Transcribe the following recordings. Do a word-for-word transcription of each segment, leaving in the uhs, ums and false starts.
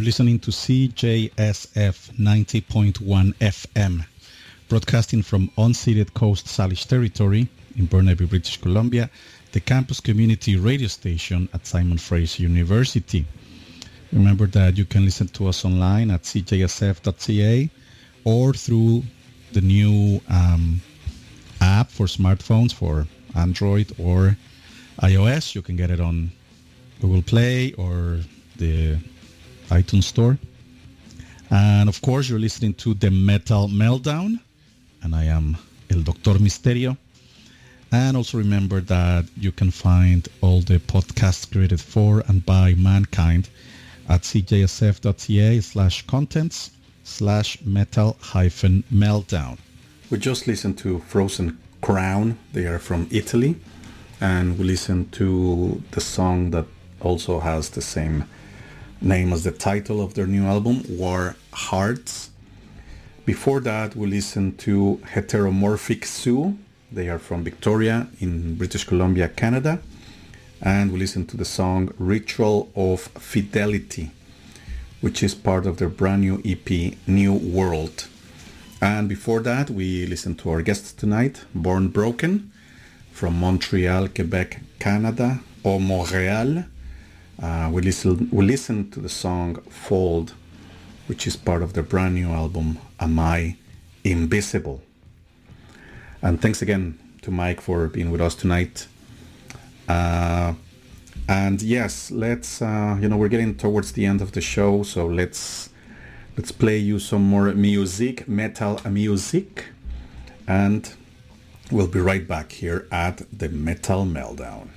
listening to C J S F ninety point one F M, broadcasting from unceded Coast Salish territory in Burnaby, British Columbia, the campus community radio station at Simon Fraser University. Remember that you can listen to us online at c j s f dot c a or through the new um, app for smartphones for Android or iOS. You can get it on Google Play or the iTunes Store. And of course, you're listening to the Metal Meltdown, and I am El Doctor Misterio. And also remember that you can find all the podcasts created for and by mankind at c j s f dot c a slash contents slash metal hyphen meltdown. We just listened to Frozen Crown. They are from Italy. And we listened to the song that also has the same name as the title of their new album, War Hearts. Before that, we listened to Heteromorphic Zoo. They are from Victoria in British Columbia, Canada. And we listened to the song Ritual of Fidelity, which is part of their brand new E P, New World. And before that, we listened to our guests tonight, Born Broken, from Montreal, Quebec, Canada, or Montreal. Uh, we, listen, we listened to the song Fold, which is part of their brand new album, Am I Invisible? And thanks again to Mike for being with us tonight. Uh, and yes, let's, uh, you know, we're getting towards the end of the show, so let's let's play you some more music, metal music, and we'll be right back here at the Metal Meltdown.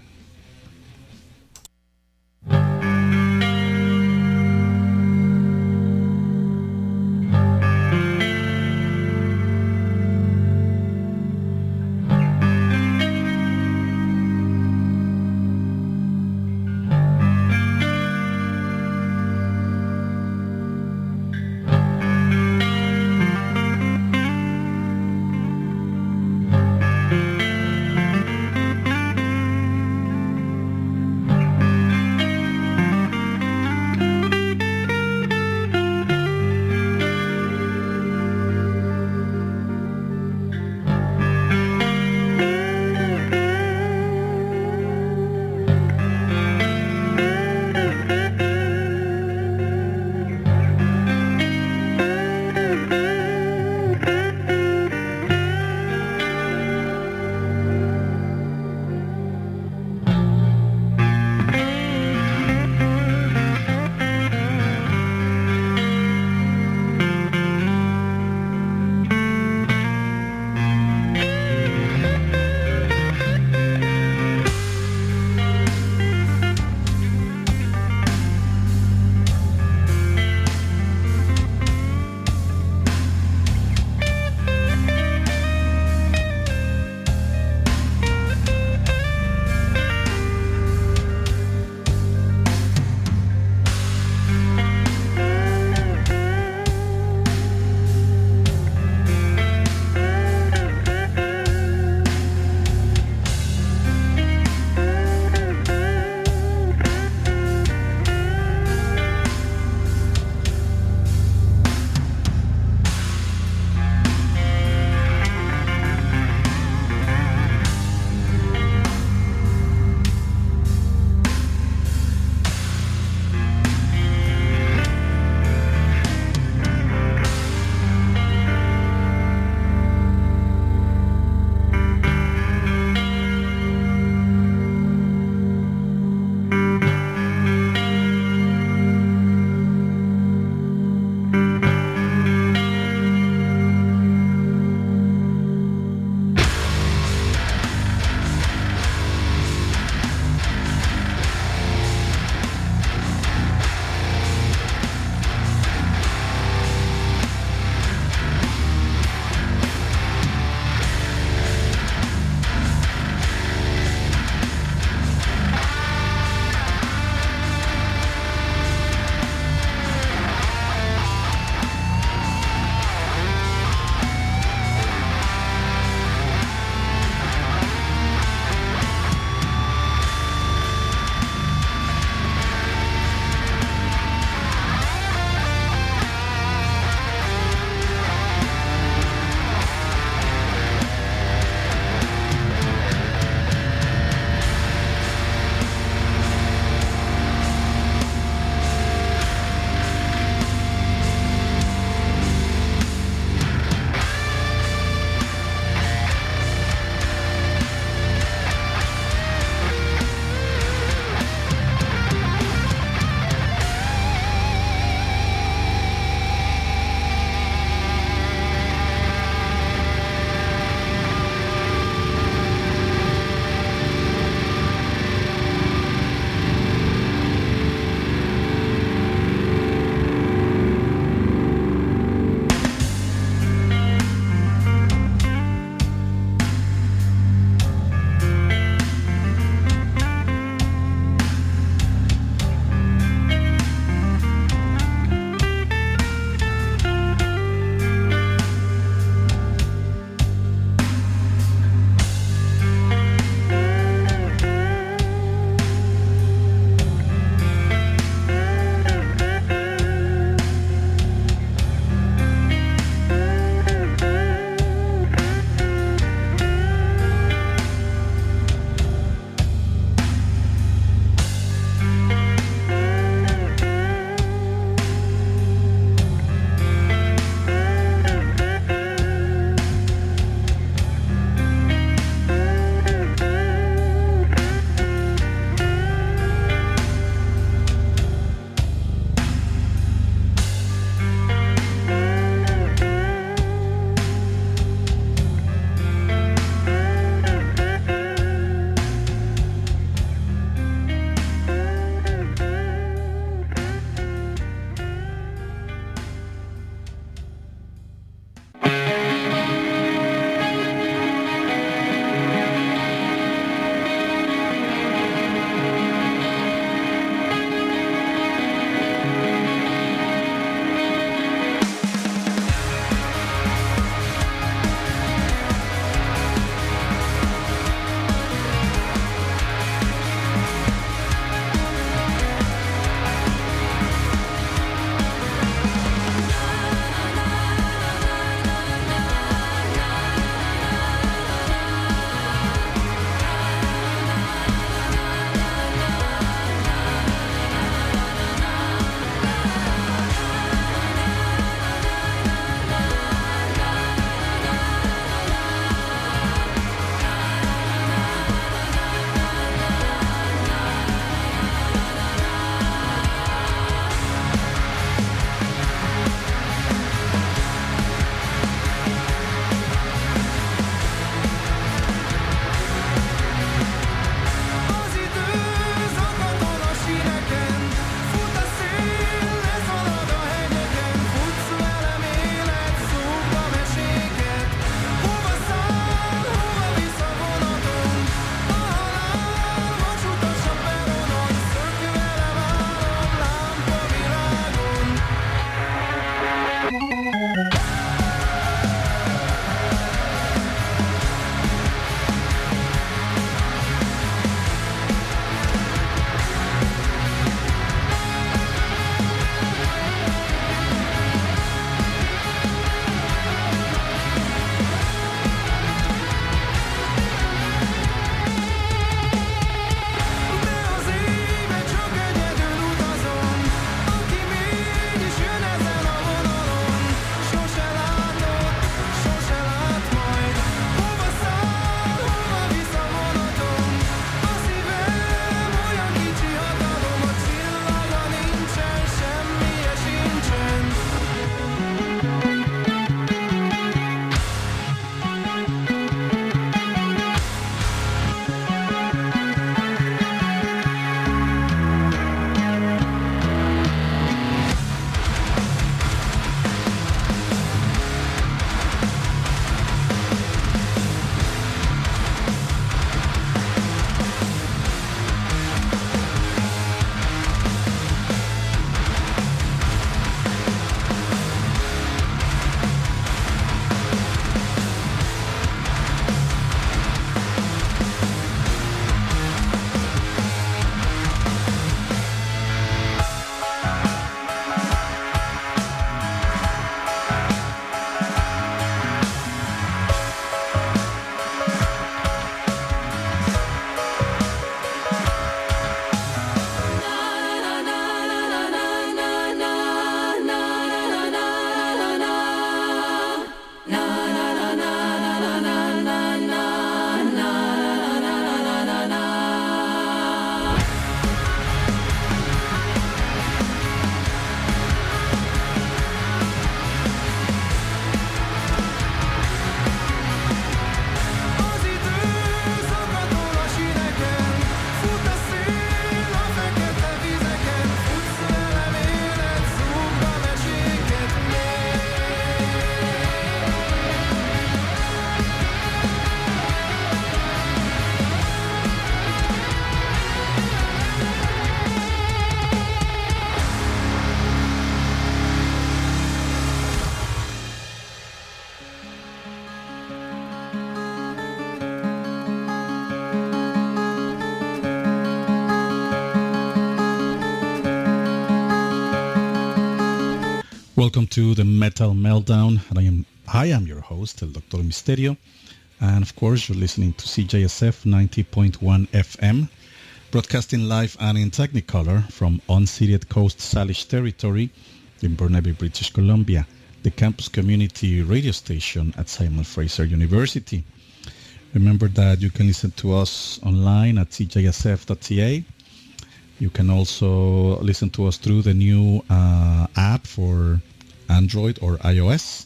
to the Metal Meltdown, and I am I am your host, El Doctor Misterio, and of course you're listening to C J S F ninety point one F M, broadcasting live and in Technicolor from unceded Coast Salish territory in Burnaby, British Columbia, the campus community radio station at Simon Fraser University. Remember that you can listen to us online at c j s f dot c a. You can also listen to us through the new uh, app for Android or iOS.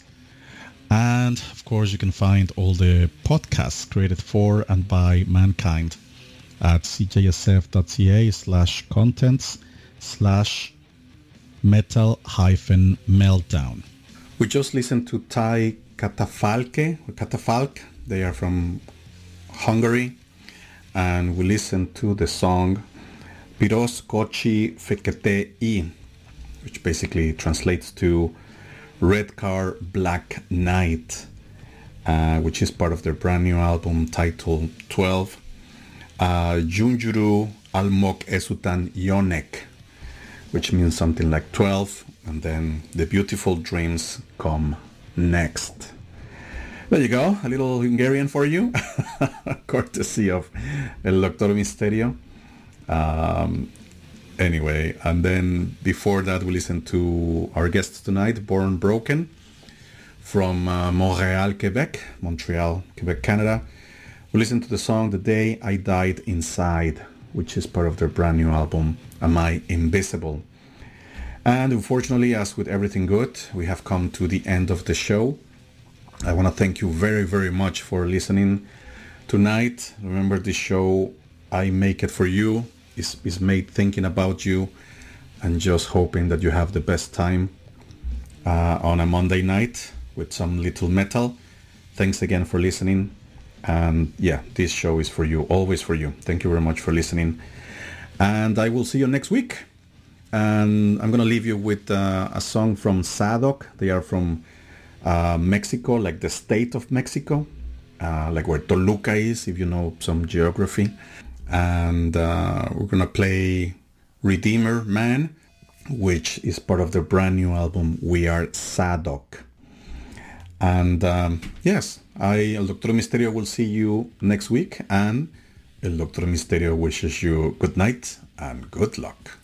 And, of course, you can find all the podcasts created for and by mankind at c j s f dot c a slash contents slash metal hyphen meltdown. We just listened to Thai Katafalke, or Katafalk. They are from Hungary. And we listened to the song Piros Kochi Fekete I, which basically translates to Red Car Black Night, uh, which is part of their brand new album titled twelve. Uh, Junjuru Almok Esutan Yonek, which means something like twelve, and then the beautiful dreams come next. There you go, a little Hungarian for you, courtesy of El Doctor Misterio. Um, anyway, and then before that we listened to our guests tonight, Born Broken, from uh, Montreal, Quebec, Montreal, Quebec, Canada. We listened to the song The Day I Died Inside, which is part of their brand new album, Am I Invisible? And unfortunately, as with everything good, we have come to the end of the show. I want to thank you very, very much for listening tonight. Remember, this show, I make it for you, is, is made thinking about you and just hoping that you have the best time uh, on a Monday night with some little metal. Thanks again for listening. And yeah, this show is for you, always for you. Thank you very much for listening. And I will see you next week. And I'm going to leave you with uh, a song from Sadoc. They are from uh, Mexico, like the state of Mexico, uh, like where Toluca is, if you know some geography. And uh, we're going to play Redeemer Man, which is part of their brand new album, We Are Sadoc. And um, yes, I, El Doctor Misterio, will see you next week. And El Doctor Misterio wishes you good night and good luck.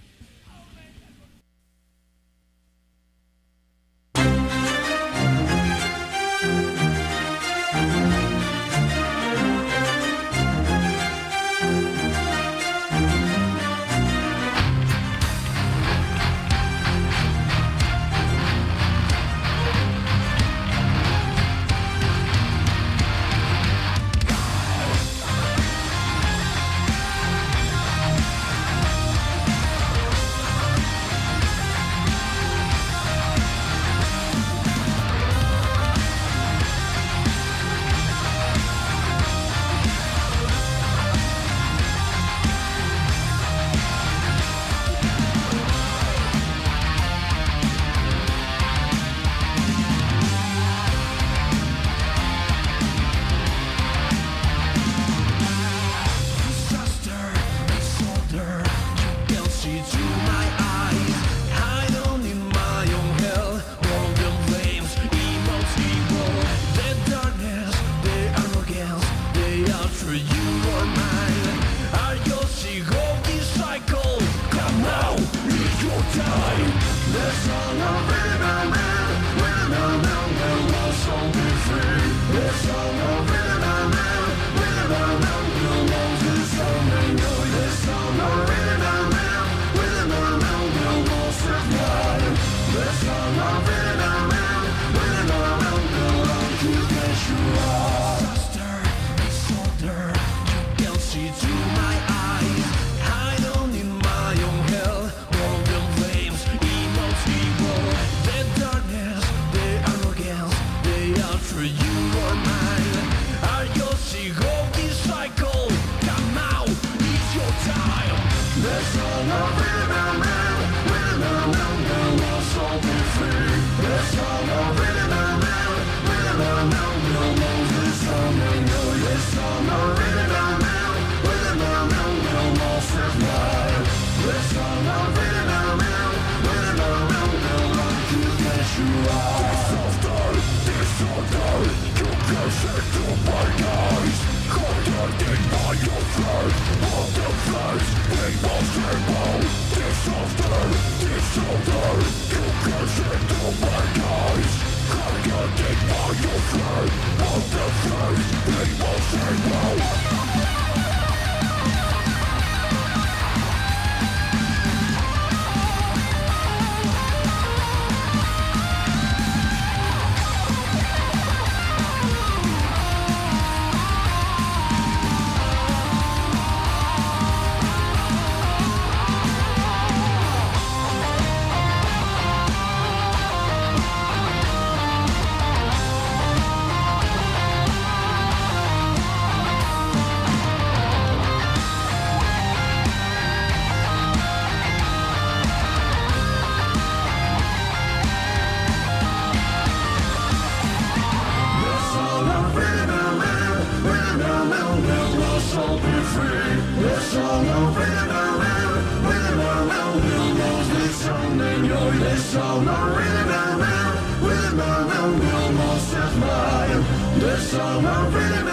For you or mine. This song I'm feeling